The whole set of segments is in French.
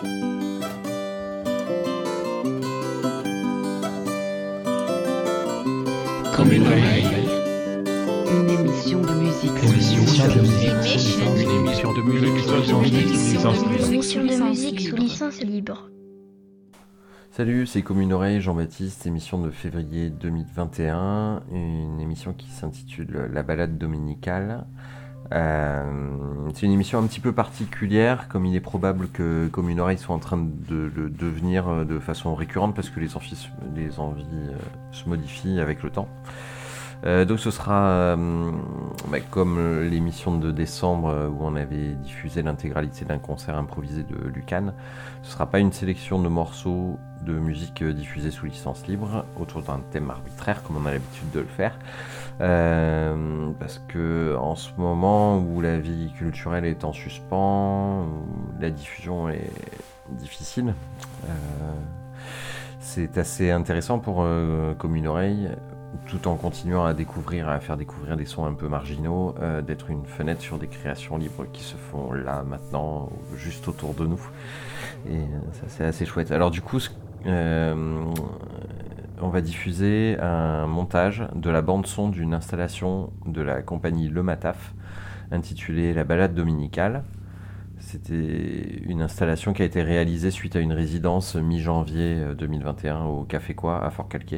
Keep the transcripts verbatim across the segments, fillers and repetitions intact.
Comme une oreille. Une émission de musique. Une émission de musique. Une émission de musique. Une émission de musique sous licence libre. Salut, c'est Comme une oreille, Jean-Baptiste, émission de février deux mille vingt et un, une émission qui s'intitule La balade dominicale. Euh, c'est une émission un petit peu particulière, comme il est probable que Comme une oreille soit en train de le devenir de façon récurrente parce que les envies, les envies euh, se modifient avec le temps. Euh, donc ce sera euh, bah, comme l'émission de décembre euh, où on avait diffusé l'intégralité d'un concert improvisé de Lucan. Ce sera pas une sélection de morceaux de musique euh, diffusée sous licence libre autour d'un thème arbitraire comme on a l'habitude de le faire. Euh, parce que en ce moment où la vie culturelle est en suspens, où la diffusion est difficile, euh, c'est assez intéressant pour euh, Comme une oreille, tout en continuant à découvrir, à faire découvrir des sons un peu marginaux, euh, d'être une fenêtre sur des créations libres qui se font là, maintenant, juste autour de nous. Et ça, c'est assez chouette. Alors du coup, euh, on va diffuser un montage de la bande-son d'une installation de la compagnie Le Mataf, intitulée La balade dominicale. C'était une installation qui a été réalisée suite à une résidence mi-janvier deux mille vingt et un au Café Quoi à Fort-Calquier.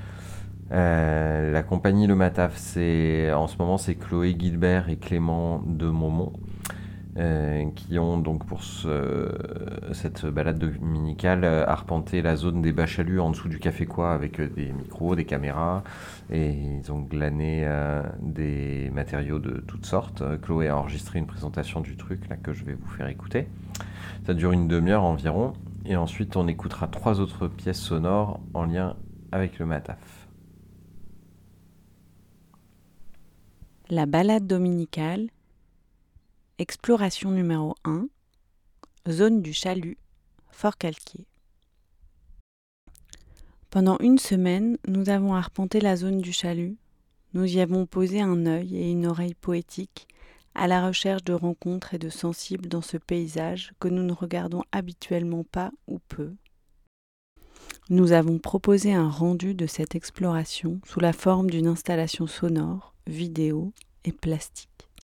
Euh, la compagnie Le Mataf, c'est, en ce moment, c'est Chloé Guilbert et Clément de Maumont euh, qui ont donc pour ce, cette balade dominicale arpenté la zone des Bachaluts en dessous du Café Quoi avec des micros, des caméras, et ils ont glané euh, des matériaux de toutes sortes. Chloé a enregistré une présentation du truc là que je vais vous faire écouter. Ça dure une demi-heure environ, et ensuite on écoutera trois autres pièces sonores en lien avec Le Mataf. La balade dominicale, exploration numéro un, zone du Chalut, Fort-Calquier. Pendant une semaine, nous avons arpenté la zone du Chalut. Nous y avons posé un œil et une oreille poétiques à la recherche de rencontres et de sensibles dans ce paysage que nous ne regardons habituellement pas ou peu. Nous avons proposé un rendu de cette exploration sous la forme d'une installation sonore, vidéo et plastique.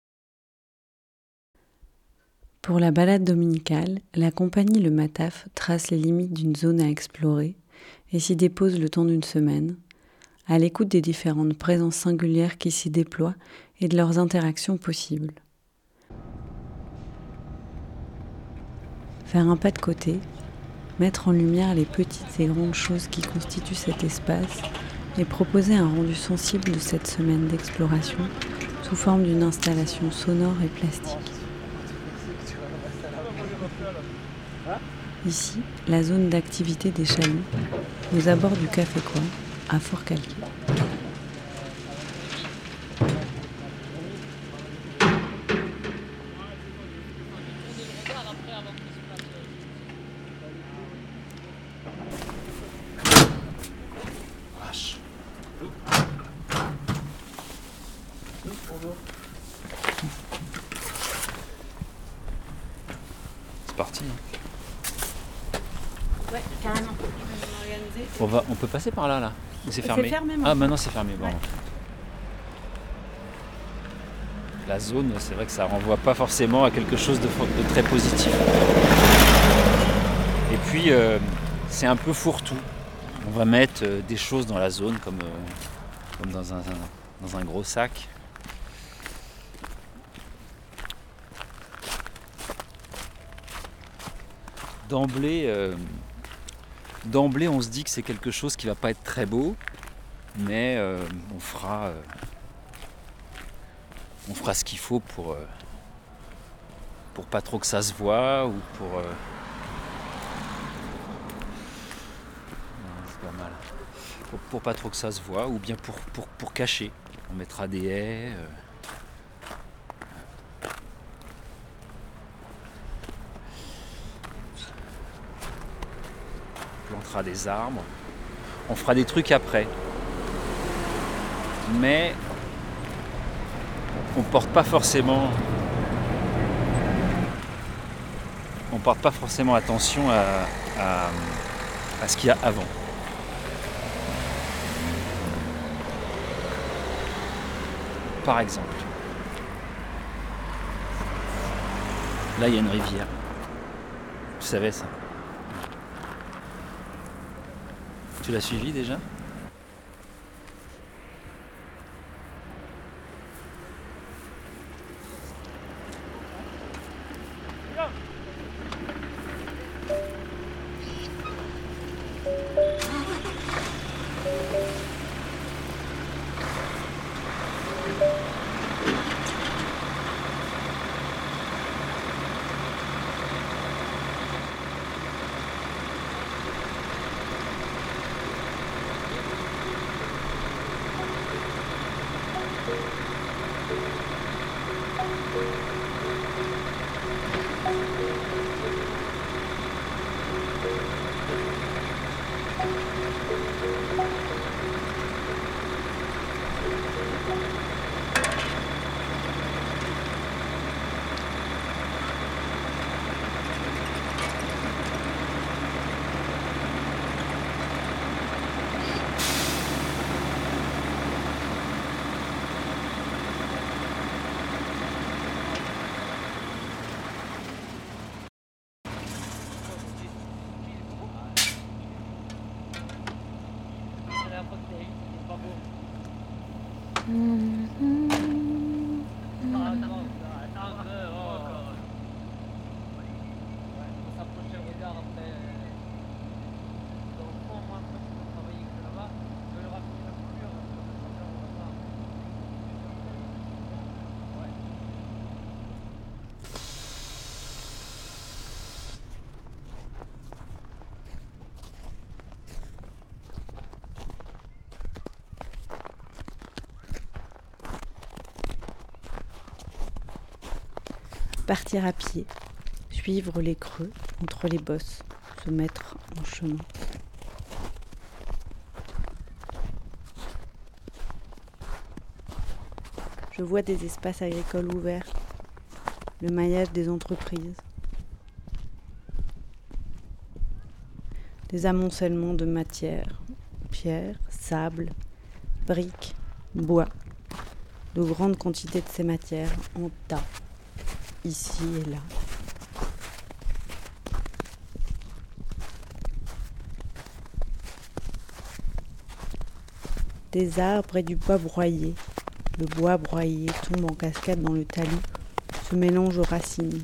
Pour la balade dominicale, la compagnie Le Mataf trace les limites d'une zone à explorer et s'y dépose le temps d'une semaine, à l'écoute des différentes présences singulières qui s'y déploient et de leurs interactions possibles. Faire un pas de côté, mettre en lumière les petites et grandes choses qui constituent cet espace et proposer un rendu sensible de cette semaine d'exploration sous forme d'une installation sonore et plastique. Ici, la zone d'activité des chaluts, aux abords du Café Quoi, à Fort-Calquier. C'est parti. Ouais, carrément. On, va, on peut passer par là, là. Ou c'est fermé, c'est fermé Ah, maintenant c'est fermé. Bon. Ouais. La zone, c'est vrai que ça renvoie pas forcément à quelque chose de, de très positif. Et puis, euh, c'est un peu fourre-tout. On va mettre euh, des choses dans la zone, comme, euh, comme dans, un, un, dans un gros sac. D'emblée, euh, d'emblée, on se dit que c'est quelque chose qui va pas être très beau, mais euh, on fera, euh, on fera ce qu'il faut pour, euh, pour pas trop que ça se voit ou pour. Euh... Non, c'est pas mal. Pour, pour pas trop que ça se voit ou bien pour, pour, pour cacher. On mettra des haies. Euh... On plantera des arbres, on fera des trucs après. Mais on porte pas forcément on on porte pas forcément attention à, à, à ce qu'il y a avant. Par exemple, là il y a une rivière. Tu savais ça? Tu l'as suivi déjà? Partir à pied, suivre les creux entre les bosses, se mettre en chemin. Je vois des espaces agricoles ouverts, le maillage des entreprises, des amoncellements de matières, pierres, sable, briques, bois, de grandes quantités de ces matières en tas. Ici et là. Des arbres et du bois broyé. Le bois broyé tombe en cascade dans le talus, se mélange aux racines.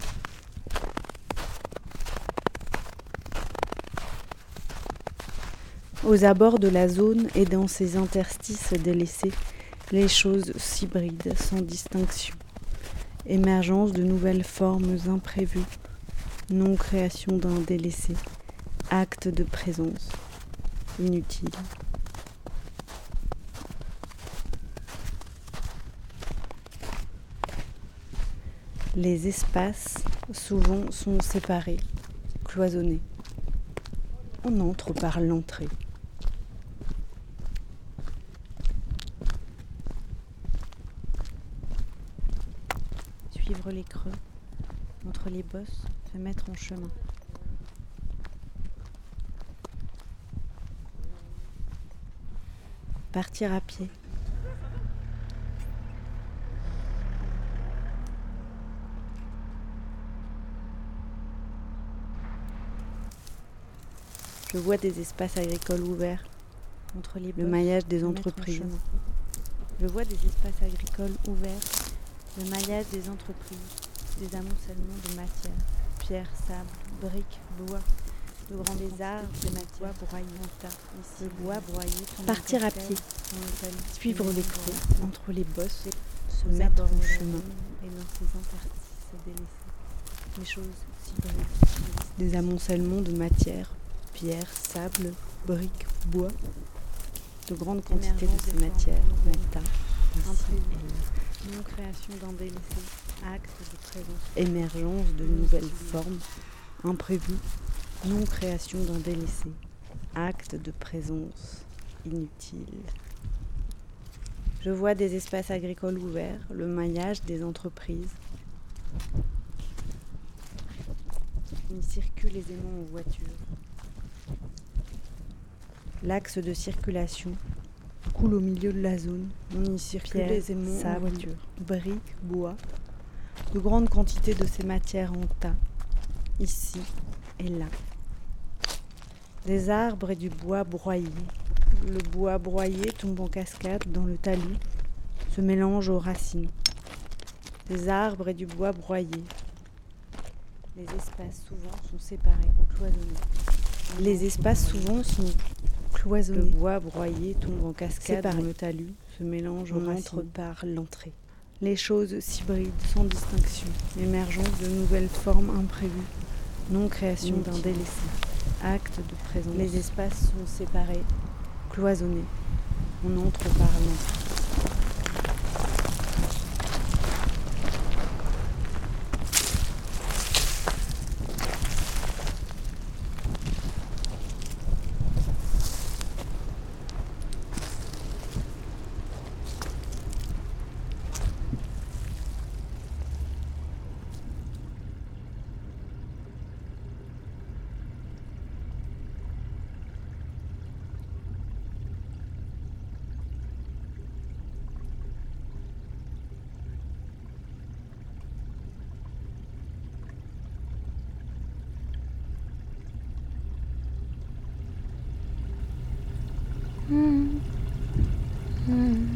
Aux abords de la zone et dans ses interstices délaissés, les choses s'hybrident sans distinction. Émergence de nouvelles formes imprévues, non-création d'un délaissé, acte de présence, inutile. Les espaces, souvent, sont séparés, cloisonnés. On entre par l'entrée. Suivre les creux, entre les bosses, se mettre en chemin. Partir à pied. Je vois des espaces agricoles ouverts, entre les bosses, le maillage des entreprises. Je vois des espaces agricoles ouverts, le maillage des entreprises, des amoncellements de matières, pierres, sable, briques, bois, de grands des arbres, des matières broyées en tas, ici, bois broyé. Partir à pied, suivre les creux, entre les bosses, se mettre en chemin, et dans ces interstices délaissés, les choses s'hybrident, des amoncellements de matières, pierres, sable, briques, bois, de grandes quantités de ces matières, métal, non-création d'un délaissé, acte de présence, émergence de nouvelles formes, imprévues, non-création d'un délaissé, acte de présence, inutile. Je vois des espaces agricoles ouverts, le maillage des entreprises, On y circule aisément en voiture. L'axe de circulation coule au milieu de la zone. On y circule aisément sa voiture. Briques, bois, de grandes quantités de ces matières en tas, ici et là. Des arbres et du bois broyé. Le bois broyé tombe en cascade dans le talus, se mélange aux racines. Des arbres et du bois broyé. Les espaces souvent sont séparés, cloisonnés. Les espaces souvent sont cloisonnés. Le bois broyé tombe en cascade par le talus, se mélange aux racines. On entre par l'entrée. Les choses s'hybrident sans distinction. Émergence de nouvelles formes imprévues. Non création d'un délaissé. Acte de présence. Les espaces sont séparés, cloisonnés. On entre par l'entrée. Mmh. Mmh.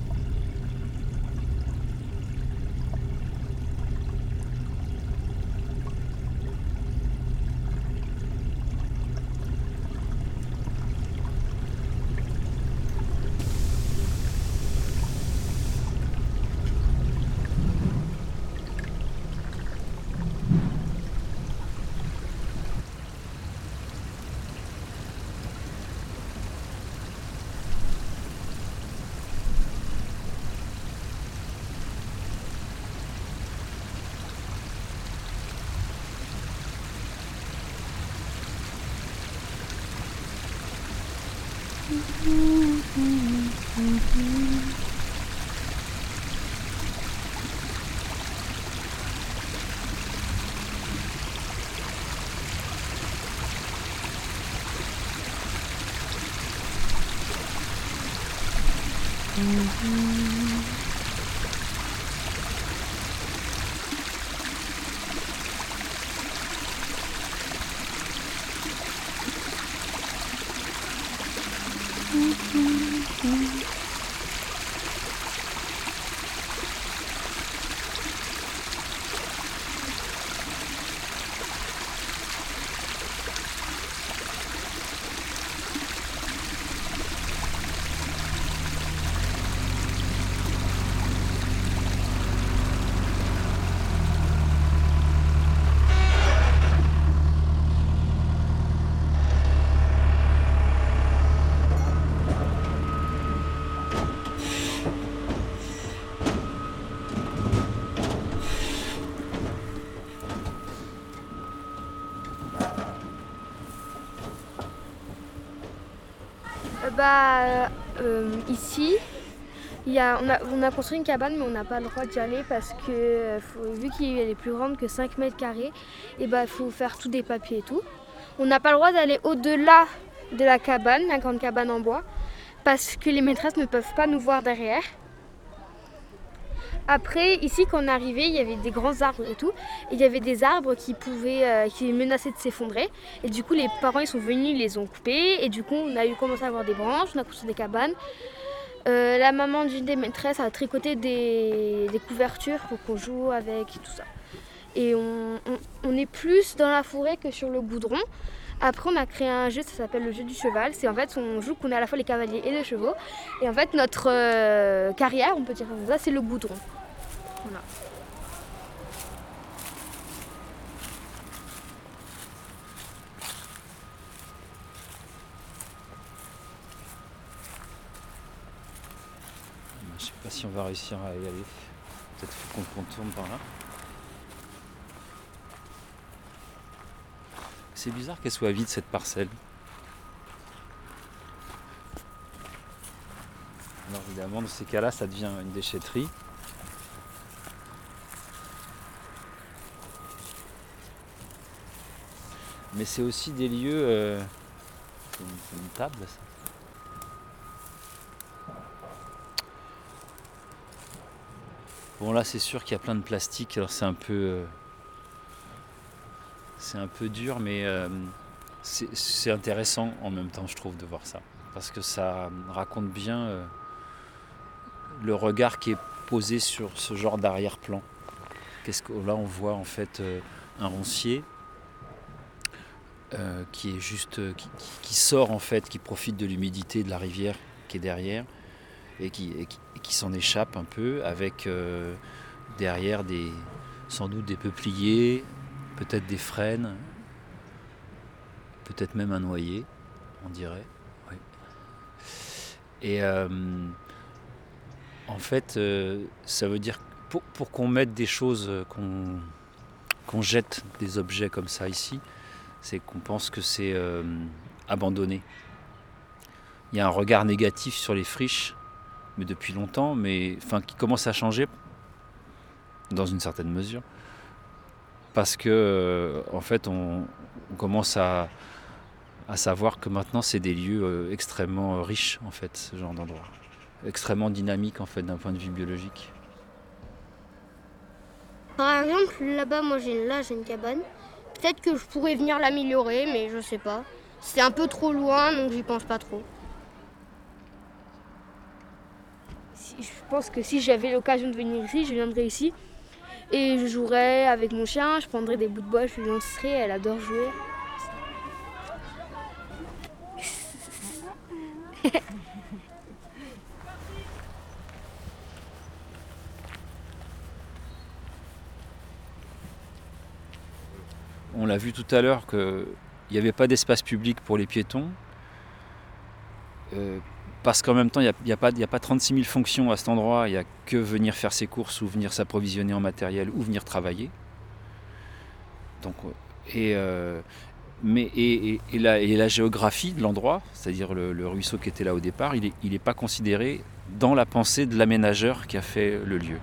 Bah, euh, ici, y a, on, a, on a construit une cabane, mais on n'a pas le droit d'y aller parce que faut, vu qu'elle est plus grande que cinq mètres carrés, et bah, il faut faire tout des papiers et tout. On n'a pas le droit d'aller au-delà de la cabane, la grande cabane en bois, parce que les maîtresses ne peuvent pas nous voir derrière. Après, ici, quand on est arrivé, il y avait des grands arbres et tout. Et il y avait des arbres qui pouvaient, euh, qui menaçaient de s'effondrer. Et du coup, les parents ils sont venus, ils les ont coupés. Et du coup, on a eu commencé à avoir des branches, on a construit des cabanes. Euh, la maman d'une des maîtresses a tricoté des, des couvertures pour qu'on joue avec et tout ça. Et on, on, on est plus dans la forêt que sur le goudron. Après, on a créé un jeu, ça s'appelle le jeu du cheval. C'est en fait, on joue qu'on est à la fois les cavaliers et les chevaux. Et en fait, notre euh, carrière, on peut dire comme ça, c'est le goudron. Voilà. Je sais pas si on va réussir à y aller. Peut-être qu'on contourne par là. C'est bizarre qu'elle soit vide cette parcelle. Alors évidemment dans ces cas-là ça devient une déchetterie. mais c'est aussi des lieux... Euh... C'est une, c'est une table, ça. Bon, là, c'est sûr qu'il y a plein de plastique, alors c'est un peu... Euh... C'est un peu dur, mais euh, c'est, c'est intéressant en même temps, je trouve, de voir ça. Parce que ça raconte bien euh, le regard qui est posé sur ce genre d'arrière-plan. Qu'est-ce que, là, on voit en fait euh, un roncier euh, qui est juste, euh, qui, qui sort en fait, qui profite de l'humidité de la rivière qui est derrière et qui, et qui, et qui s'en échappe un peu avec euh, derrière des, sans doute des peupliers, peut-être des frênes, peut-être même un noyer, on dirait. Oui. Et euh, en fait, euh, ça veut dire pour, pour qu'on mette des choses, qu'on, qu'on jette des objets comme ça ici, c'est qu'on pense que c'est euh, abandonné. Il y a un regard négatif sur les friches, mais depuis longtemps, mais enfin qui commence à changer dans une certaine mesure. Parce que, euh, en fait, on, on commence à, à savoir que maintenant, c'est des lieux euh, extrêmement riches, en fait, ce genre d'endroit. Extrêmement dynamiques, en fait, d'un point de vue biologique. Par exemple, là-bas, moi, j'ai, là, j'ai une cabane. Peut-être que je pourrais venir l'améliorer, mais je sais pas. C'est un peu trop loin, donc j'y pense pas trop. Si, je pense que si j'avais l'occasion de venir ici, je viendrais ici. Et je jouerais avec mon chien, je prendrais des bouts de bois, je lui lancerais, elle adore jouer. On l'a vu tout à l'heure qu'il n'y avait pas d'espace public pour les piétons. Euh, Parce qu'en même temps, il n'y a, a, a pas trente-six mille fonctions à cet endroit, il n'y a que venir faire ses courses ou venir s'approvisionner en matériel ou venir travailler. Donc, et, euh, mais, et, et, et, la, et la géographie de l'endroit, c'est-à-dire le, le ruisseau qui était là au départ, il n'est est pas considéré dans la pensée de l'aménageur qui a fait le lieu.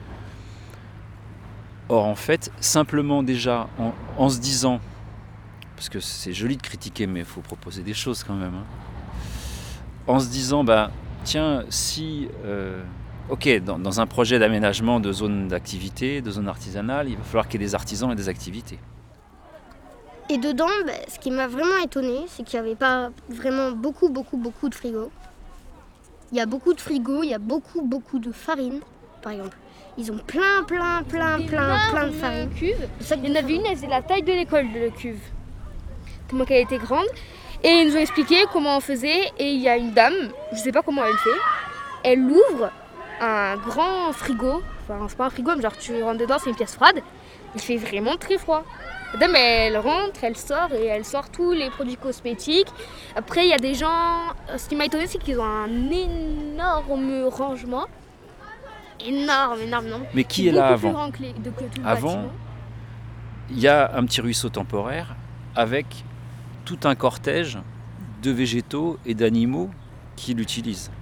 Or, en fait, simplement déjà, en, en se disant, parce que c'est joli de critiquer, mais il faut proposer des choses quand même, hein, en se disant, bah, tiens, si, euh, ok, dans, dans un projet d'aménagement de zone d'activité, de zone artisanale, il va falloir qu'il y ait des artisans et des activités. Et dedans, bah, ce qui m'a vraiment étonnée, c'est qu'il n'y avait pas vraiment beaucoup, beaucoup, beaucoup de frigos. Il y a beaucoup de frigos, il y a beaucoup, beaucoup de farine, par exemple. Ils ont plein, plein, plein, plein, plein de farine. Cuve. Il y en avait une, elle faisait la taille de l'école de la cuve. Tellement qu'elle était grande. Et ils nous ont expliqué comment on faisait. Et il y a une dame, je ne sais pas comment elle fait, elle ouvre un grand frigo. Enfin, c'est pas un frigo, mais genre tu rentres dedans, c'est une pièce froide. Il fait vraiment très froid. La dame, elle rentre, elle sort et elle sort tous les produits cosmétiques. Après, il y a des gens... Ce qui m'a étonné, c'est qu'ils ont un énorme rangement. Énorme, énorme, énorme. Mais qui est là avant ? Que les, de, que tout le Avant, il y a un petit ruisseau temporaire avec tout un cortège de végétaux et d'animaux qui l'utilisent.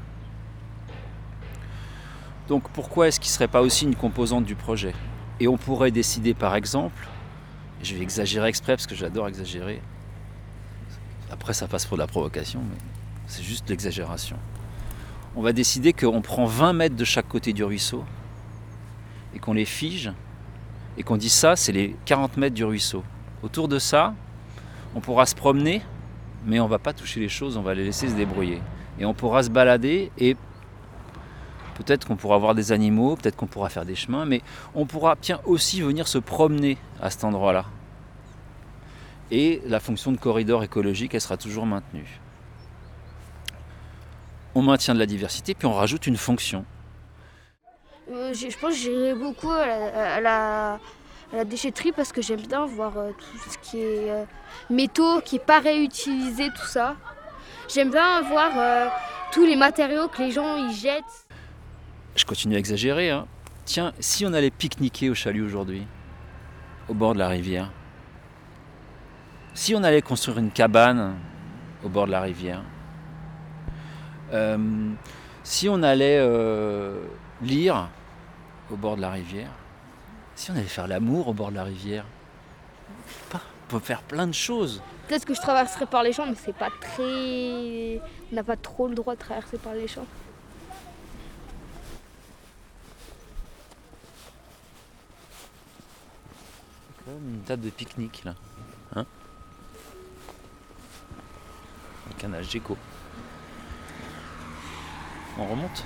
Donc pourquoi est-ce qu'il ne serait pas aussi une composante du projet ? Et on pourrait décider par exemple, je vais exagérer exprès parce que j'adore exagérer, après ça passe pour de la provocation, mais c'est juste l'exagération. On va décider qu'on prend vingt mètres de chaque côté du ruisseau et qu'on les fige et qu'on dit ça, c'est les quarante mètres du ruisseau. Autour de ça, on pourra se promener, mais on ne va pas toucher les choses, on va les laisser se débrouiller. Et on pourra se balader et peut-être qu'on pourra voir des animaux, peut-être qu'on pourra faire des chemins, mais on pourra bien aussi venir se promener à cet endroit-là. Et la fonction de corridor écologique, elle sera toujours maintenue. On maintient de la diversité, puis on rajoute une fonction. Euh, je pense que j'irai beaucoup à la, à, la, à la déchetterie parce que j'aime bien voir euh, tout ce qui est euh, métaux, qui n'est pas réutilisé, tout ça. J'aime bien voir euh, tous les matériaux que les gens y jettent. Je continue à exagérer. Hein. Tiens, si on allait pique-niquer au chalut aujourd'hui, au bord de la rivière, si on allait construire une cabane au bord de la rivière, euh, si on allait euh, lire au bord de la rivière, si on allait faire l'amour au bord de la rivière, pas, peut faire plein de choses. Peut-être que je traverserai par les champs, mais c'est pas très... On n'a pas trop le droit de traverser par les champs. C'est quand même une table de pique-nique là. Hein, avec un âge d'écho. On remonte.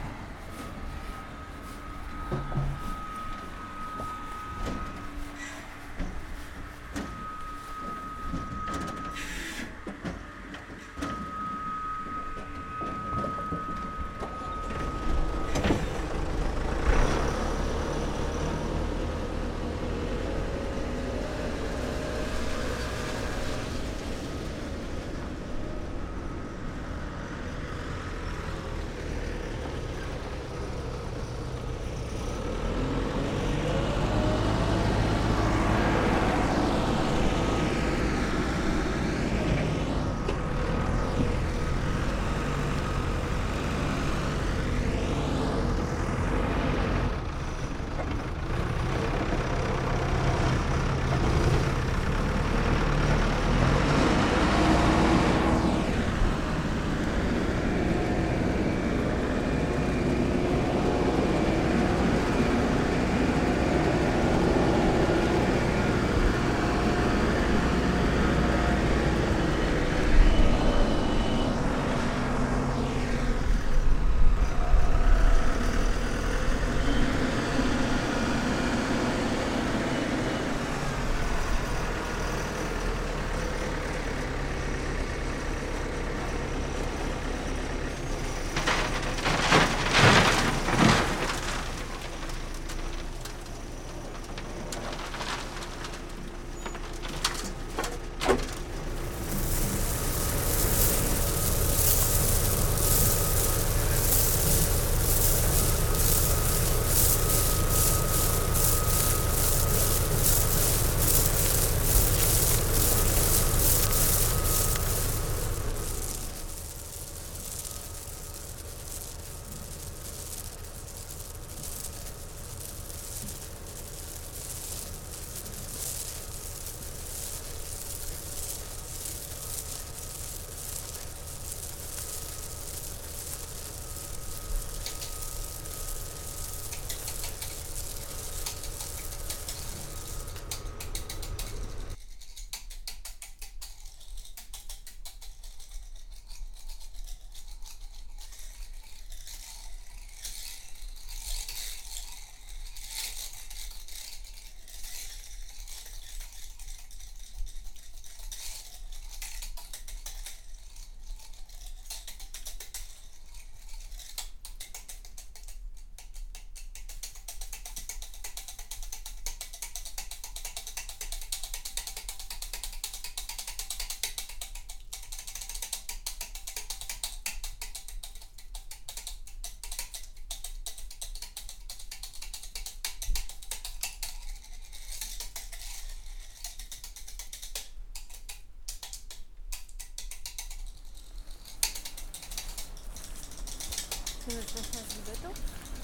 C'est notre passage du bateau.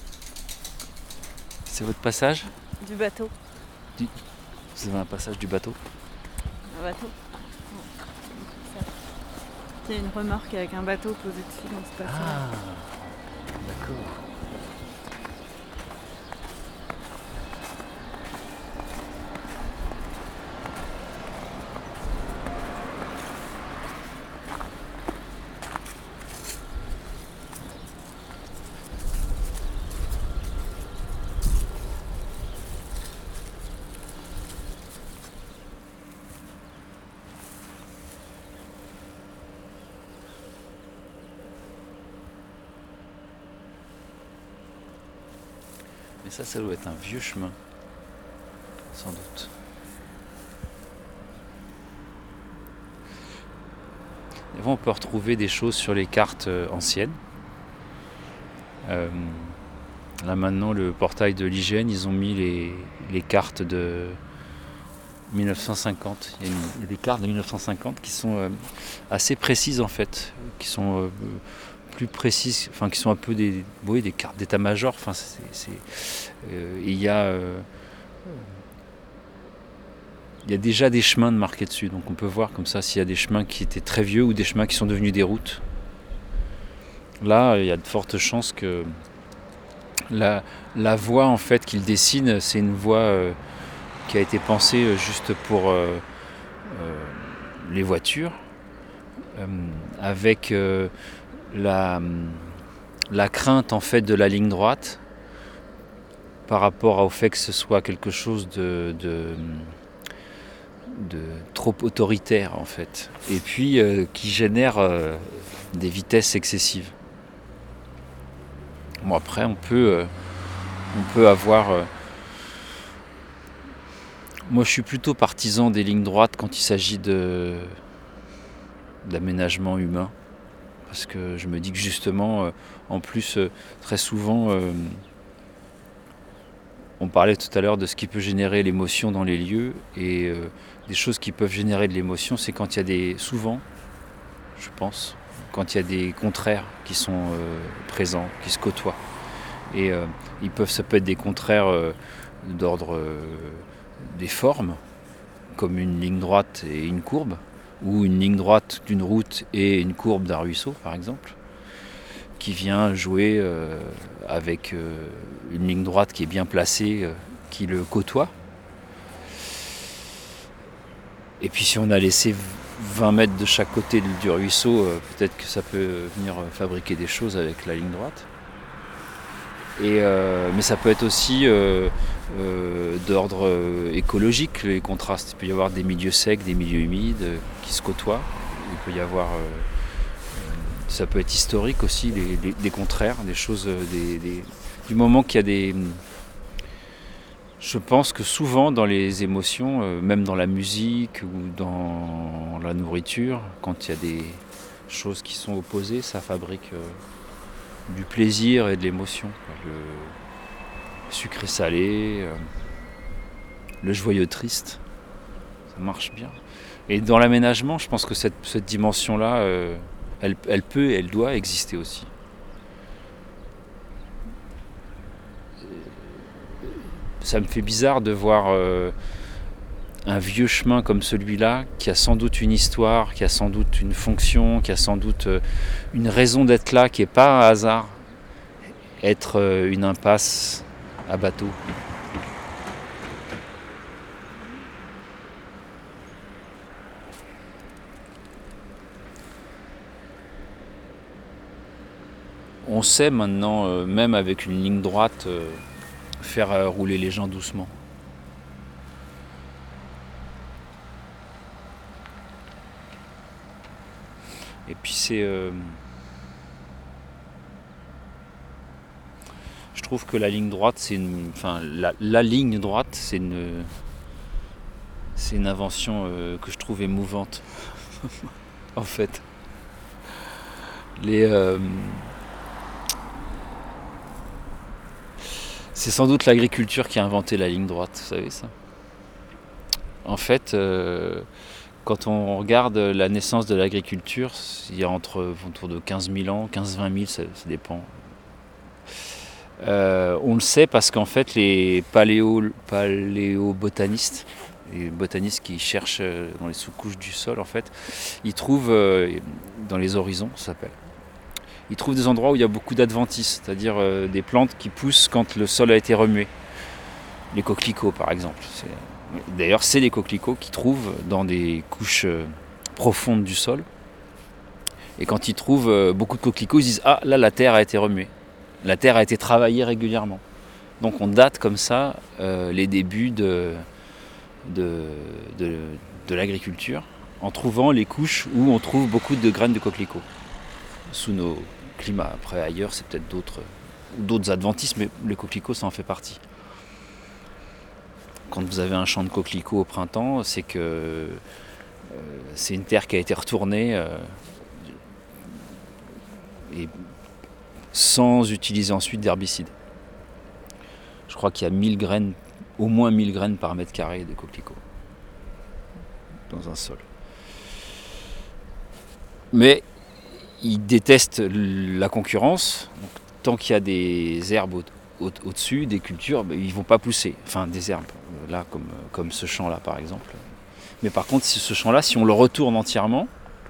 C'est votre passage? Du bateau. Du... Vous avez un passage du bateau? Un bateau. Il y a une remorque avec un bateau posé dessus dans ce passage. Ah, d'accord. Mais ça, ça doit être un vieux chemin, sans doute. Et on peut retrouver des choses sur les cartes anciennes. Euh, là maintenant, le portail de l'I G N, ils ont mis les, les cartes de mille neuf cent cinquante. Il y a, une, il y a des cartes de mille neuf cent cinquante qui sont euh, assez précises en fait, qui sont euh, plus précises, enfin qui sont un peu des, oui, des cartes d'état-major. Enfin, c'est, c'est, euh, il y a euh, il y a déjà des chemins de marqués dessus, donc on peut voir comme ça s'il y a des chemins qui étaient très vieux ou des chemins qui sont devenus des routes. Là, il y a de fortes chances que la, la voie en fait qu'il dessine, c'est une voie euh, qui a été pensée euh, juste pour euh, euh, les voitures, euh, avec euh, la, la crainte en fait de la ligne droite par rapport au fait que ce soit quelque chose de, de, de trop autoritaire en fait, et puis euh, qui génère euh, des vitesses excessives. Bon, après on peut, euh, on peut avoir... Euh, moi je suis plutôt partisan des lignes droites quand il s'agit de, d'aménagement humain, parce que je me dis que justement, euh, en plus euh, très souvent... Euh, On parlait tout à l'heure de ce qui peut générer l'émotion dans les lieux, et euh, des choses qui peuvent générer de l'émotion, c'est quand il y a des, souvent, je pense, quand il y a des contraires qui sont euh, présents, qui se côtoient. Et euh, ils peuvent, ça peut être des contraires euh, d'ordre euh, des formes, comme une ligne droite et une courbe, ou une ligne droite d'une route et une courbe d'un ruisseau, par exemple, qui vient jouer euh, avec euh, une ligne droite qui est bien placée, euh, qui le côtoie. Et puis si on a laissé vingt mètres de chaque côté du ruisseau, euh, peut-être que ça peut venir fabriquer des choses avec la ligne droite. Et, euh, mais ça peut être aussi euh, euh, d'ordre euh, écologique, les contrastes. Il peut y avoir des milieux secs, des milieux humides euh, qui se côtoient. Il peut y avoir... Euh, Ça peut être historique aussi, des, des, des contraires, des choses, des, des, du moment qu'il y a des... Je pense que souvent dans les émotions, euh, même dans la musique ou dans la nourriture, quand il y a des choses qui sont opposées, ça fabrique euh, du plaisir et de l'émotion. Le sucré-salé, euh, le joyeux triste, ça marche bien. Et dans l'aménagement, je pense que cette, cette dimension-là... Euh, Elle, elle peut et elle doit exister aussi. Ça me fait bizarre de voir euh, un vieux chemin comme celui-là, qui a sans doute une histoire, qui a sans doute une fonction, qui a sans doute euh, une raison d'être là, qui n'est pas un hasard, être euh, une impasse à bateau. On sait maintenant, euh, même avec une ligne droite, euh, faire euh, rouler les gens doucement. Et puis c'est... Euh, je trouve que la ligne droite, c'est une... Enfin, la, la ligne droite, c'est une... C'est une invention euh, que je trouve émouvante. En fait. Les... Euh, C'est sans doute l'agriculture qui a inventé la ligne droite, vous savez ça. En fait, euh, quand on regarde la naissance de l'agriculture, il y a entre autour de quinze mille ans, quinze à vingt mille, ça, ça dépend. Euh, on le sait parce qu'en fait, les paléo, paléobotanistes, les botanistes qui cherchent dans les sous-couches du sol, en fait, ils trouvent, euh, dans les horizons, ça s'appelle, ils trouvent des endroits où il y a beaucoup d'adventices, c'est-à-dire euh, des plantes qui poussent quand le sol a été remué. Les coquelicots, par exemple. C'est... D'ailleurs, c'est les coquelicots qu'ils trouvent dans des couches euh, profondes du sol. Et quand ils trouvent euh, beaucoup de coquelicots, ils disent « Ah, là, la terre a été remuée. La terre a été travaillée régulièrement. » Donc on date comme ça euh, les débuts de, de, de, de l'agriculture, en trouvant les couches où on trouve beaucoup de graines de coquelicots sous nos climat. Après, ailleurs, c'est peut-être d'autres, d'autres adventices, mais le coquelicot, ça en fait partie. Quand vous avez un champ de coquelicots au printemps, c'est que euh, c'est une terre qui a été retournée euh, et sans utiliser ensuite d'herbicides. Je crois qu'il y a mille graines, au moins mille graines par mètre carré de coquelicots dans un sol. Mais ils détestent la concurrence. Donc, tant qu'il y a des herbes au, au, au-dessus, des cultures, ben, ils ne vont pas pousser. Enfin, des herbes, là, comme, comme ce champ-là, par exemple. Mais par contre, ce champ-là, si on le retourne entièrement,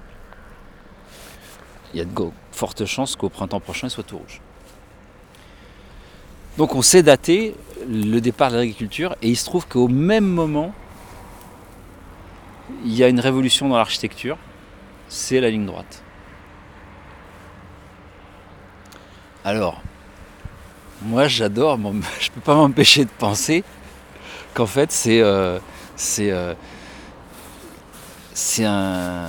il y a de fortes chances qu'au printemps prochain, il soit tout rouge. Donc on sait dater le départ de l'agriculture, et il se trouve qu'au même moment, il y a une révolution dans l'architecture, c'est la ligne droite. Alors, moi j'adore, bon, je ne peux pas m'empêcher de penser qu'en fait c'est euh, c'est euh, c'est un,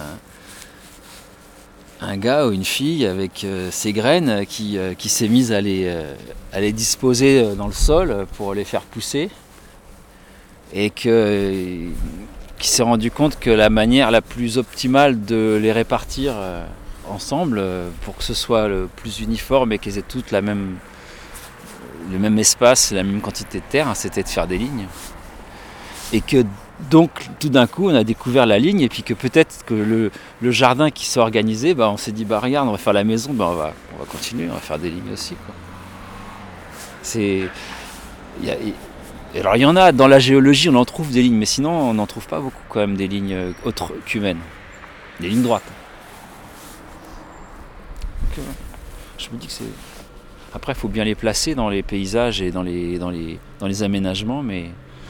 un gars ou une fille avec euh, ses graines qui, euh, qui s'est mise à les, euh, à les disposer dans le sol pour les faire pousser, et que, qui s'est rendu compte que la manière la plus optimale de les répartir euh, ensemble, euh, pour que ce soit le plus uniforme et qu'elles aient toutes la même, le même espace, la même quantité de terre, hein, c'était de faire des lignes. Et que donc tout d'un coup on a découvert la ligne, et puis que peut-être que le, le jardin qui s'est organisé, bah, on s'est dit bah regarde, on va faire la maison, bah, on, va, on va continuer, on va faire des lignes aussi, quoi. C'est, y a, y, alors il y en a, dans la géologie on en trouve des lignes, mais sinon on n'en trouve pas beaucoup quand même, des lignes autres qu'humaines, des lignes droites. Donc, je me dis que c'est... Après il faut bien les placer dans les paysages et dans les, dans les, dans les aménagements, mais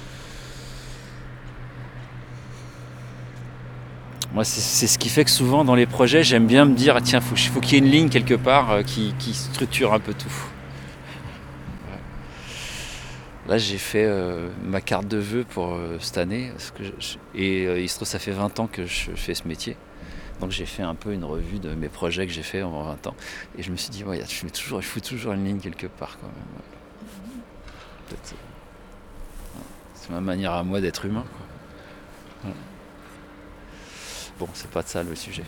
moi, c'est, c'est ce qui fait que souvent dans les projets, j'aime bien me dire, tiens, il faut, faut qu'il y ait une ligne quelque part euh, qui, qui structure un peu tout. Ouais. Là, j'ai fait euh, ma carte de vœux pour euh, cette année, parce que je, et euh, il se trouve, ça fait vingt ans que je fais ce métier. Donc j'ai fait un peu une revue de mes projets que j'ai fait en vingt ans. Et je me suis dit, ouais, je, mets toujours, je fous toujours une ligne quelque part quand même. Peut-être, euh, c'est ma manière à moi d'être humain, quoi. Ouais. Bon, c'est pas de ça le sujet.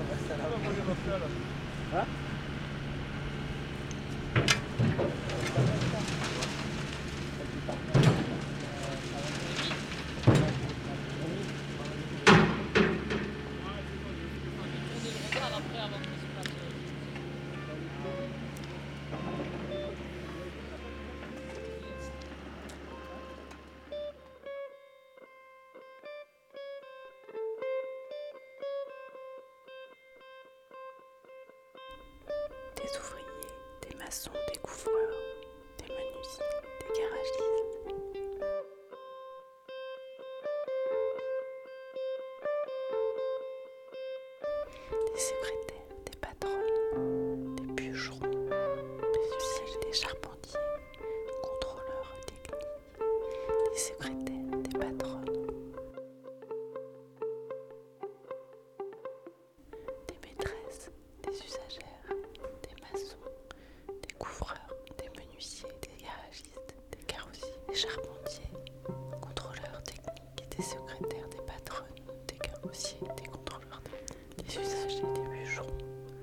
Hein? des ouvriers, des maçons, des couvreurs, des menuisiers, des garagistes. Des secrétaires, des patronnes, des bûcherons, des usagers, des charpentiers, contrôleurs techniques, des secrétaires, des patronnes, des maîtresses, des usagères, des maçons, des couvreurs, des menuisiers, des garagistes, des carrossiers, des charpentiers, contrôleurs techniques, des secrétaires, des patronnes, des carrossiers, des contrôleurs techniques, des usagers, des bûcherons.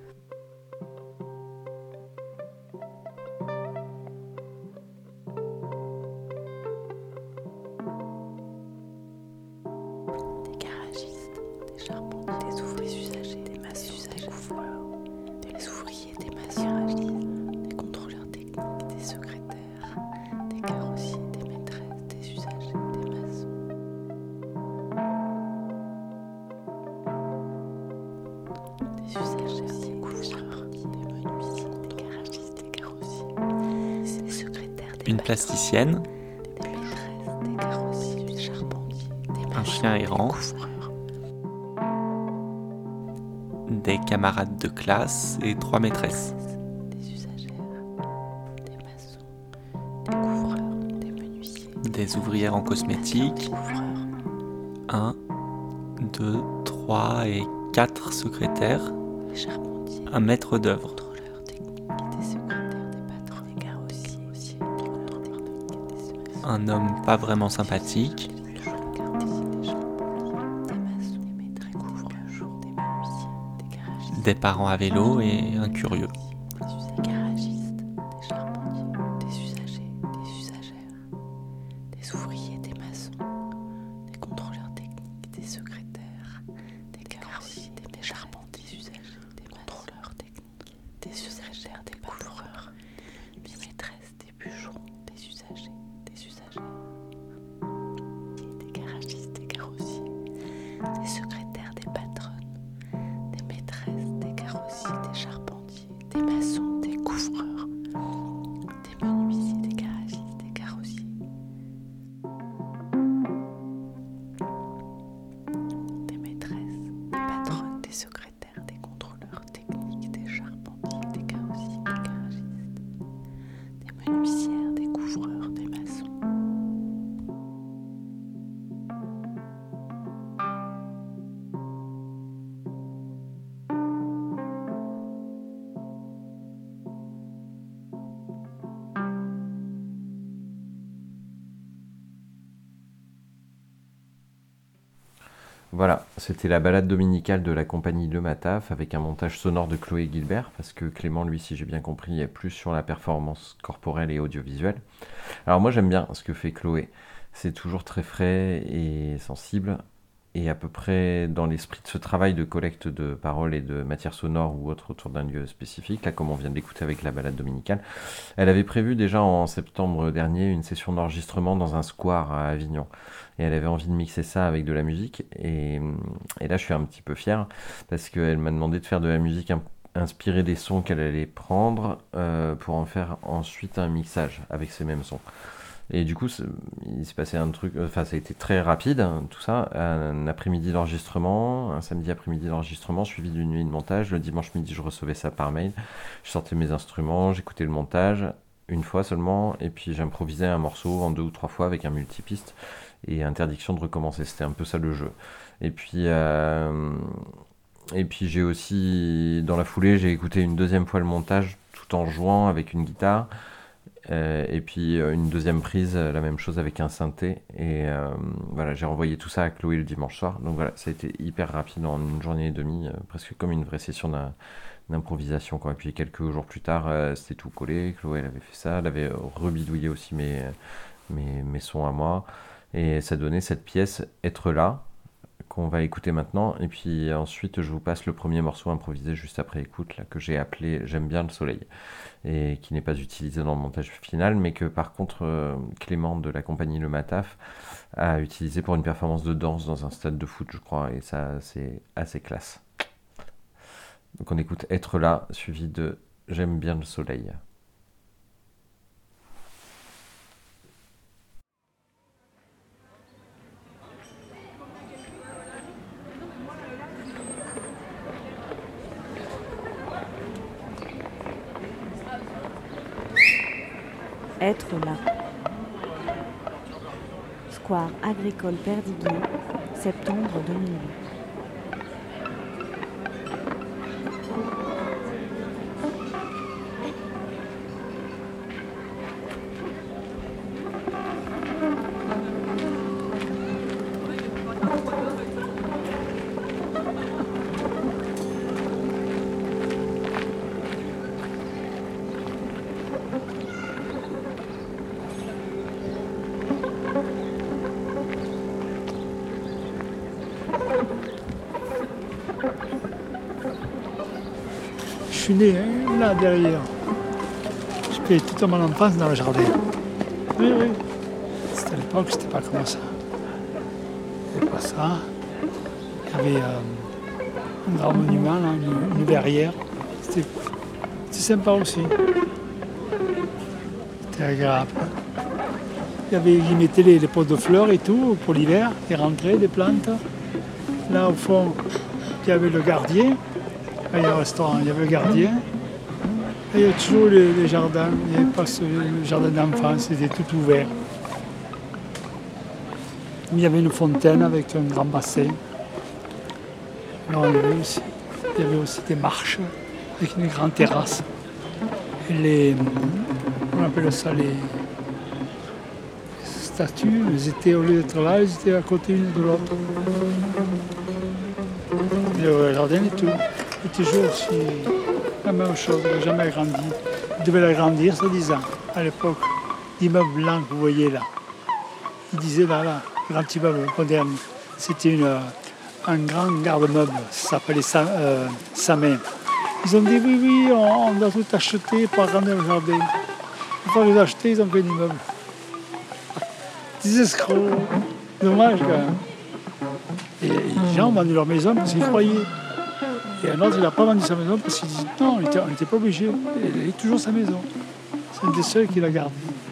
Des garagistes, des charpentiers, des ouvriers usagers, des maçons, des couvreurs, des ouvriers, des maçons, garagistes, des contrôleurs techniques, des secrétaires, des carrossiers, des maîtresses, des usagers, des maçons. Des usagers, des couvreurs, des menuisiers, des garagistes, des carrossiers, des secrétaires, des Une patrons, plasticienne, des maîtresses, des carrossiers, des charpentiers, des un maçons, chien des errant, couvreurs, des camarades de classe et trois maîtresses. des usagères, des maçons, des couvreurs, des menuisiers, Des ouvrières en des cosmétique, couvreurs, un, deux, trois et quatre secrétaires, des charpentiers, un maître d'œuvre. contrôleurs techniques, des secrétaires, des patrons, des carrossiers, des contrôleurs techniques, des maçons, Un homme pas vraiment sympathique, des bûcherons, des carrossiers, des charpentiers, des maçons, des maîtres, des couvreurs, des menuisiers, des garagistes, des parents à vélo et un curieux. des usagers, des garagistes, des charpentiers, des usagers, des usagères, des ouvriers, des maçons, des contrôleurs techniques, des secrétaires, des carrossiers, des charpentiers, des usagers, des contrôleurs techniques, des usagères, des couvreurs, des maîtresses, des bûcherons, des usagers, des usagères, des garagistes, des carrossiers, des secrétaires, des patronnes, des maîtresses, des carrossiers, des charpentiers, des maçons, des couvreurs, des menuisiers, des garagistes, des carrossiers, des maîtresses, des patronnes, des secrétaires, des contrôleurs techniques, des charpentiers, des carrossiers, des garagistes, des menuisières, des couvreurs, des maçons. Voilà, c'était la balade dominicale de la compagnie Le Mataf avec un montage sonore de Chloé Gilbert, parce que Clément, lui, si j'ai bien compris, est plus sur la performance corporelle et audiovisuelle. Alors moi, j'aime bien ce que fait Chloé. C'est toujours très frais et sensible, et à peu près dans l'esprit de ce travail de collecte de paroles et de matières sonores ou autres autour d'un lieu spécifique, là comme on vient de l'écouter avec la balade dominicale. Elle avait prévu déjà en septembre dernier une session d'enregistrement dans un square à Avignon, et elle avait envie de mixer ça avec de la musique, et, et là je suis un petit peu fier, parce qu'elle m'a demandé de faire de la musique un inspirée des sons qu'elle allait prendre euh, pour en faire ensuite un mixage avec ces mêmes sons. Et du coup, c'est- il s'est passé un truc, enfin ça a été très rapide, hein, tout ça, un après-midi d'enregistrement, un samedi après-midi d'enregistrement, suivi d'une nuit de montage. Le dimanche midi, je recevais ça par mail, je sortais mes instruments, j'écoutais le montage, une fois seulement, et puis j'improvisais un morceau en deux ou trois fois avec un multipiste, et interdiction de recommencer, c'était un peu ça le jeu. Et puis, euh, et puis j'ai aussi, dans la foulée, j'ai écouté une deuxième fois le montage, tout en jouant avec une guitare, Euh, et puis euh, une deuxième prise, euh, la même chose avec un synthé. Et euh, voilà, j'ai renvoyé tout ça à Chloé le dimanche soir. Donc voilà, ça a été hyper rapide en une journée et demie, euh, presque comme une vraie session d'im- d'improvisation, quoi. Et puis quelques jours plus tard, euh, c'était tout collé. Chloé, elle avait fait ça, elle avait euh, rebidouillé aussi mes, mes, mes sons à moi. Et ça donnait cette pièce Être là, qu'on va écouter maintenant. Et puis ensuite, je vous passe le premier morceau improvisé juste après écoute, là, que j'ai appelé J'aime bien le soleil, et qui n'est pas utilisé dans le montage final, mais que par contre euh, Clément de la compagnie Le Mataf a utilisé pour une performance de danse dans un stade de foot, je crois, et ça c'est assez classe. Donc on écoute Être là, suivi de j'aime bien le soleil. Être là. Square agricole Perdiguier, septembre deux mille huit. Je suis né hein, là derrière. J'ai fait toute mon enfance dans le jardin. Oui, oui. C'était à l'époque, c'était pas comme ça. Il n'y avait pas ça. Il y avait euh, un grand monument, là, une, une verrière. C'était, c'était sympa aussi. C'était agréable. Il y avait, ils mettaient les, les pots de fleurs et tout pour l'hiver. Ils rentraient des plantes. Là, au fond, il y avait le gardien. Là, il y a un restaurant, il y avait le gardien. Et il y a toujours les, les jardins. Il n'y avait pas ce, le jardin d'enfants, c'était tout ouvert. Il y avait une fontaine avec un grand bassin. Là, on avait aussi, il y avait aussi des marches avec une grande terrasse. Et les, on appelle ça les statues. Elles étaient, au lieu d'être là, elles étaient à côté l'une de l'autre. Le jardin et tout. Et toujours aussi la même chose, il n'a jamais agrandi. Il devait l'agrandir, soi-disant, à l'époque. L'immeuble blanc que vous voyez là. Il disait là, là, grand immeuble moderne. C'était une, un grand garde-meuble, ça s'appelait euh, Samin. Ils ont dit oui, oui, on, on doit tout acheter pour agrandir le jardin. Une fois qu'ils ont acheté, ils ont fait un immeuble. Des escrocs, dommage quand même. Et les gens ont vendu leur maison parce qu'ils croyaient. Et un autre, il n'a pas vendu sa maison parce qu'il dit non, on n'était pas obligé. Il a toujours sa maison. C'est un des seuls qui l'a gardée.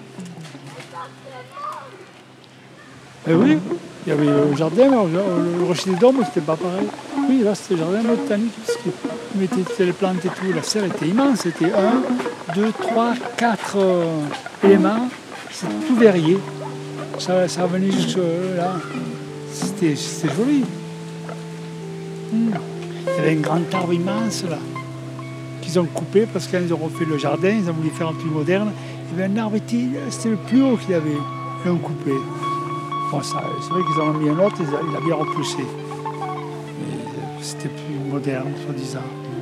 Et oui, il y avait le jardin, le rocher des Dombes, c'était pas pareil. Oui, là, c'était le jardin botanique, parce qu'ils mettaient les plantes et tout. La serre était immense, c'était un, deux, trois, quatre euh, éléments. C'était tout verrier. Ça, ça venait jusque là. C'était, c'était joli. Mmh. Il y avait un grand arbre immense là, qu'ils ont coupé parce qu'ils ont refait le jardin, ils ont voulu faire un plus moderne. Il y avait un arbre, c'était le plus haut qu'il y avait, ils l'ont coupé. Bon, ça, c'est vrai qu'ils en ont mis un autre, il a bien repoussé. Mais c'était plus moderne, soi-disant.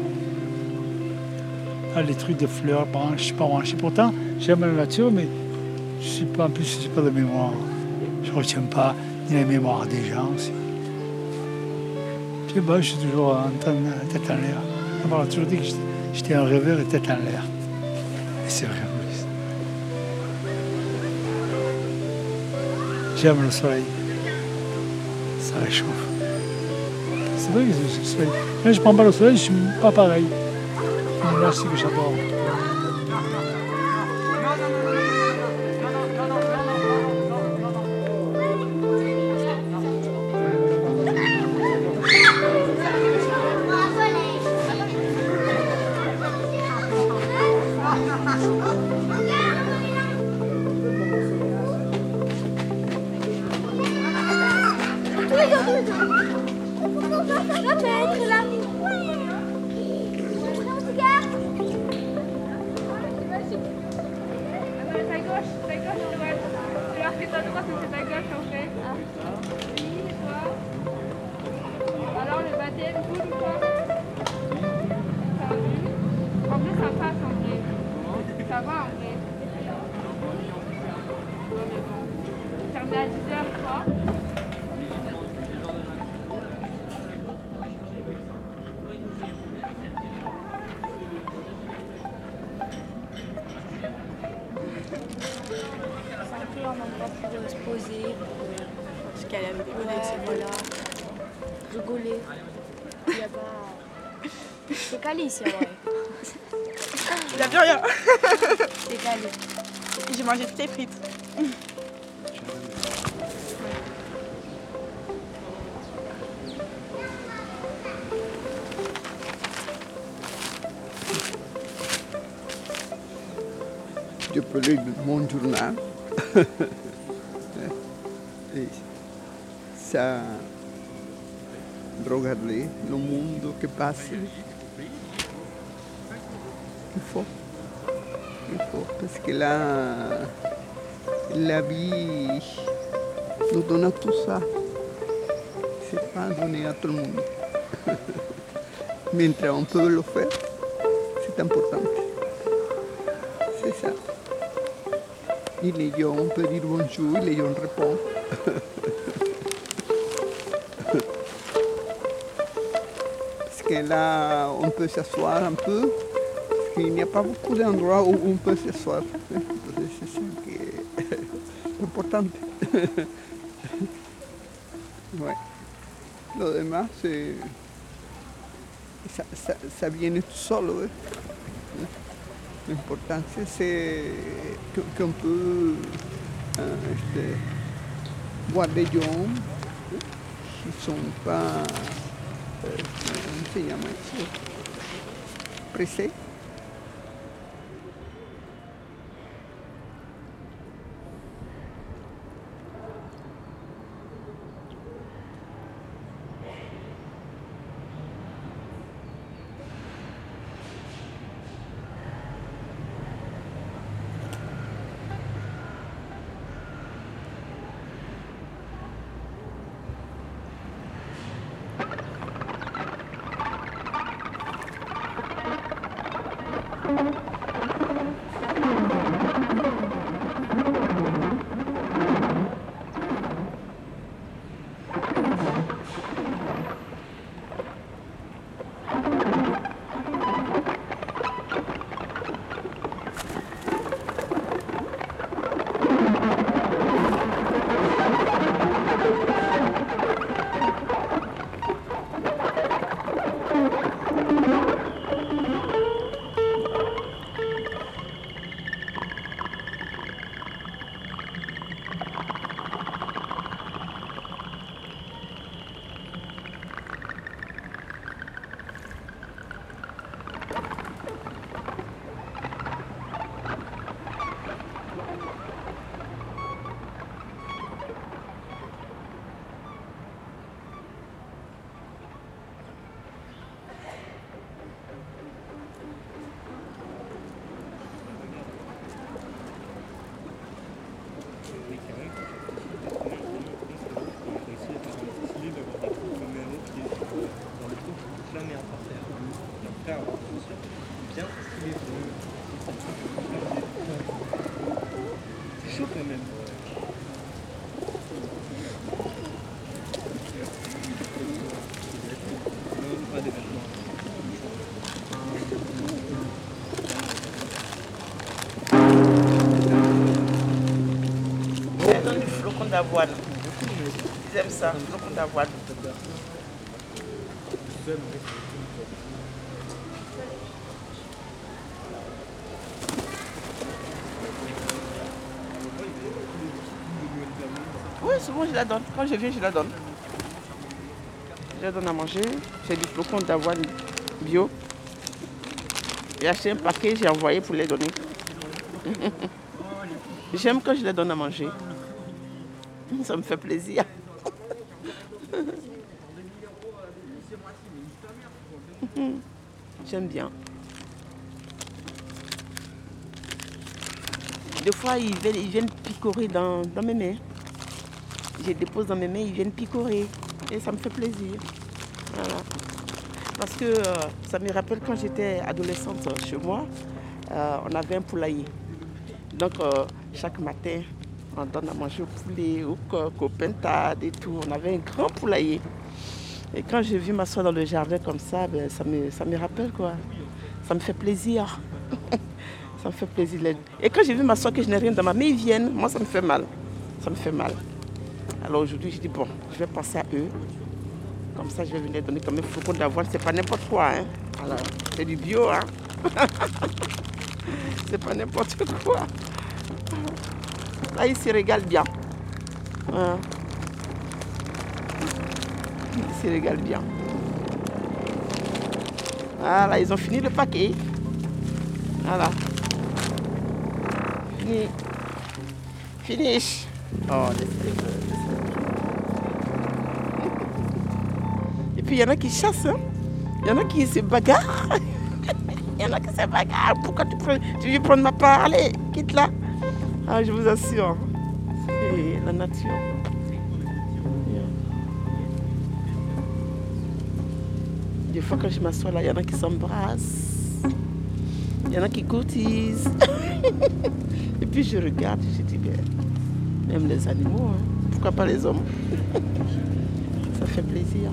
Ah, les trucs de fleurs, branches, je suis pas branché. Pourtant, j'aime la nature, mais je suis pas, en plus, je n'ai pas de mémoire. Je ne retiens pas ni la mémoire des gens aussi. Je sais pas, je suis toujours en train de tête en l'air. On m'a toujours dit que j'étais un rêveur et tête en l'air. Et c'est vrai, oui. J'aime le soleil. Ça réchauffe. C'est vrai que c'est le soleil. Quand je ne prends pas le soleil, je ne suis pas pareil. Mais là, c'est que j'adore. Rigoler. Il y a pas... C'est calice, ouais. Il n'y a plus rien. C'est calé. J'ai mangé toutes tes frites. Je peux lire mon journal. Et ça regarder le monde qui passe. Il faut. Il faut. Parce que là, la vie nous donne tout ça. C'est pas donné à tout le monde. Mais on peut le faire. C'est important. C'est ça. Et les gens, on peut dire bonjour, les gens répondent. Parce que là, on peut s'asseoir un peu. Parce qu'il n'y a pas beaucoup d'endroits où on peut s'asseoir. C'est ça qui est important. Ouais. Le demás, c'est... Ça, ça, ça vient tout seul. Ouais. L'important, c'est qu'on peut euh, voir des gens qui ne sont pas euh, pressés. D'avoine. Ils aiment ça, flocons d'avoine. Oui, souvent je la donne. Quand je viens, je la donne. Je la donne à manger. J'ai du flocon d'avoine bio. J'ai acheté un paquet, j'ai envoyé pour les donner. J'aime quand je les donne à manger. Ça me fait plaisir. J'aime bien. Des fois, ils viennent, ils viennent picorer dans, dans mes mains. Je les dépose dans mes mains, ils viennent picorer. Et ça me fait plaisir. Voilà. Parce que euh, ça me rappelle quand j'étais adolescente chez moi, euh, on avait un poulailler. Donc, euh, chaque matin, on donne à manger au poulet, au coq, aux pintades et tout. On avait un grand poulailler. Et quand j'ai vu m'asseoir dans le jardin comme ça, ben, ça, me, ça me rappelle quoi. Ça me fait plaisir. Ça me fait plaisir. Et quand j'ai vu m'asseoir que je n'ai rien dans ma main, ils viennent. Moi, ça me fait mal. Ça me fait mal. Alors aujourd'hui, je dis bon, je vais penser à eux. Comme ça, je vais venir donner comme un flocon d'avoine. C'est pas n'importe quoi. Hein. Alors, c'est du bio. Hein. C'est pas n'importe quoi. Là, il se régale bien. Voilà. Il se régale bien. Voilà, ils ont fini le paquet. Voilà. Fini. Finish. Oh, laisse-les, laisse-les. Et puis, il y en a qui chassent. Hein. Il y en a qui se bagarrent. Il y en a qui se bagarrent. Pourquoi tu, prends, tu veux prendre ma part? Allez, quitte là. Ah, je vous assure. C'est la nature. Des fois, quand je m'assois là, il y en a qui s'embrassent. Il y en a qui courtisent. Et puis, je regarde et je dis, bien, même les animaux, hein. Pourquoi pas les hommes? Ça fait plaisir.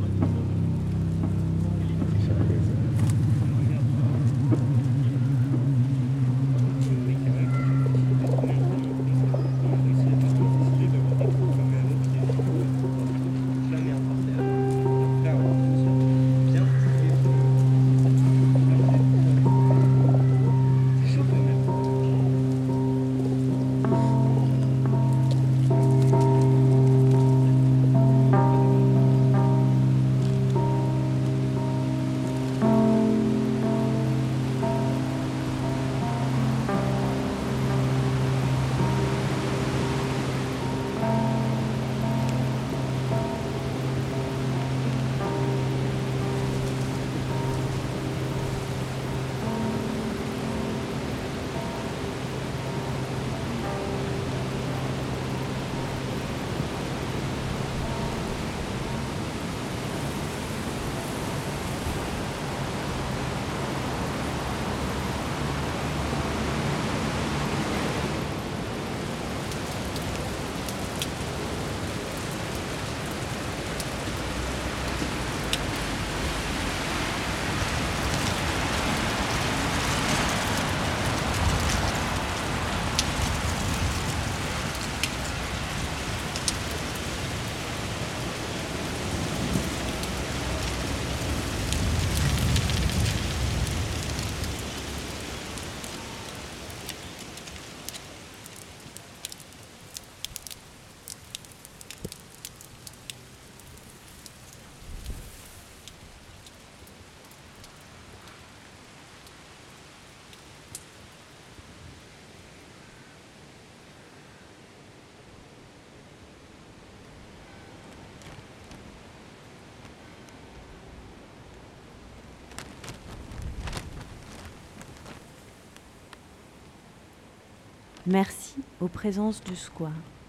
Merci aux présences du square.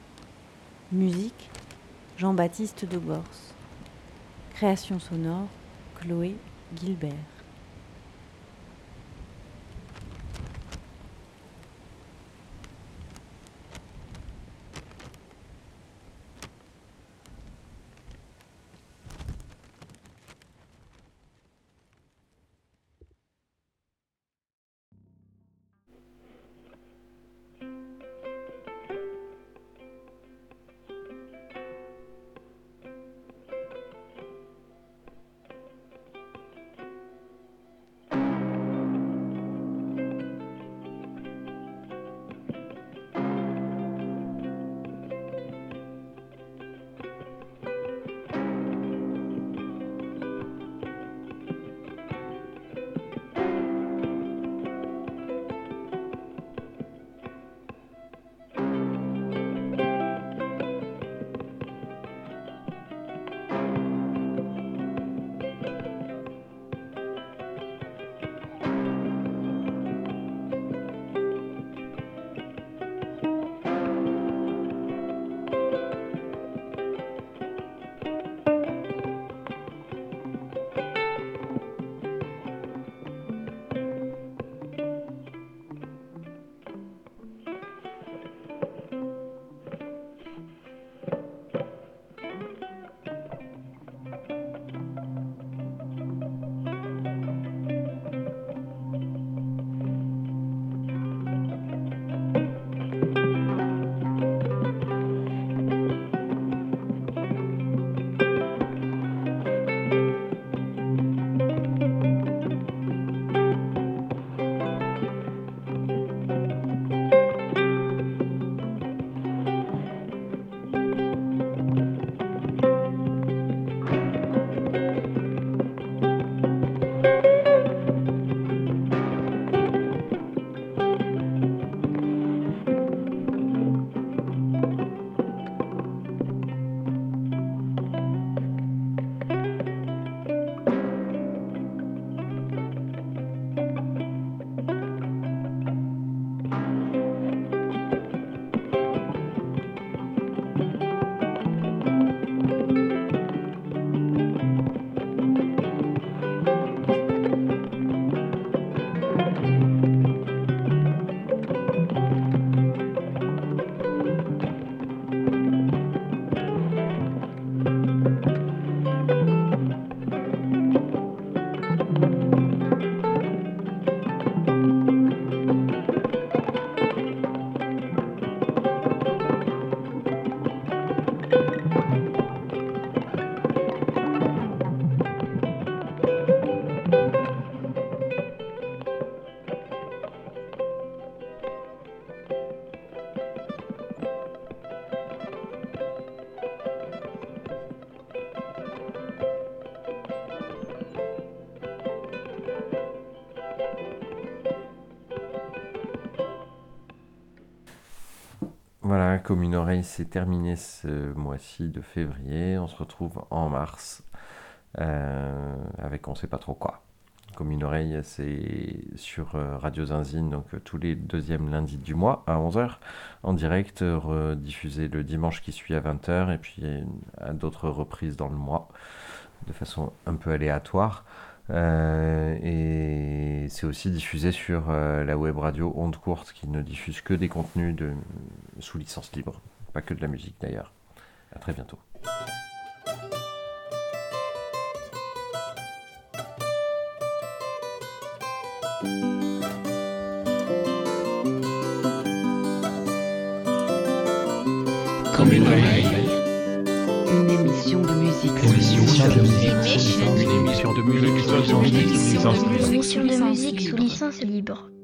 Musique, Jean-Baptiste de Gors. Création sonore, Chloé Gilbert. Voilà, comme une oreille, c'est terminé ce mois-ci de février. On se retrouve en mars euh, avec on sait pas trop quoi. Comme une oreille, c'est sur Radio Zinzine, donc tous les deuxièmes lundis du mois à onze heures, en direct, rediffusé le dimanche qui suit à vingt heures, et puis à d'autres reprises dans le mois, de façon un peu aléatoire. Euh, et c'est aussi diffusé sur euh, la web radio Onde Courte, qui ne diffuse que des contenus de, sous licence libre, pas que de la musique d'ailleurs. À très bientôt. Comme une oreille. Une émission de musique. Une émission de musique. Une émission de musique. Une émission de musique. Une émission de musique sous licence libre.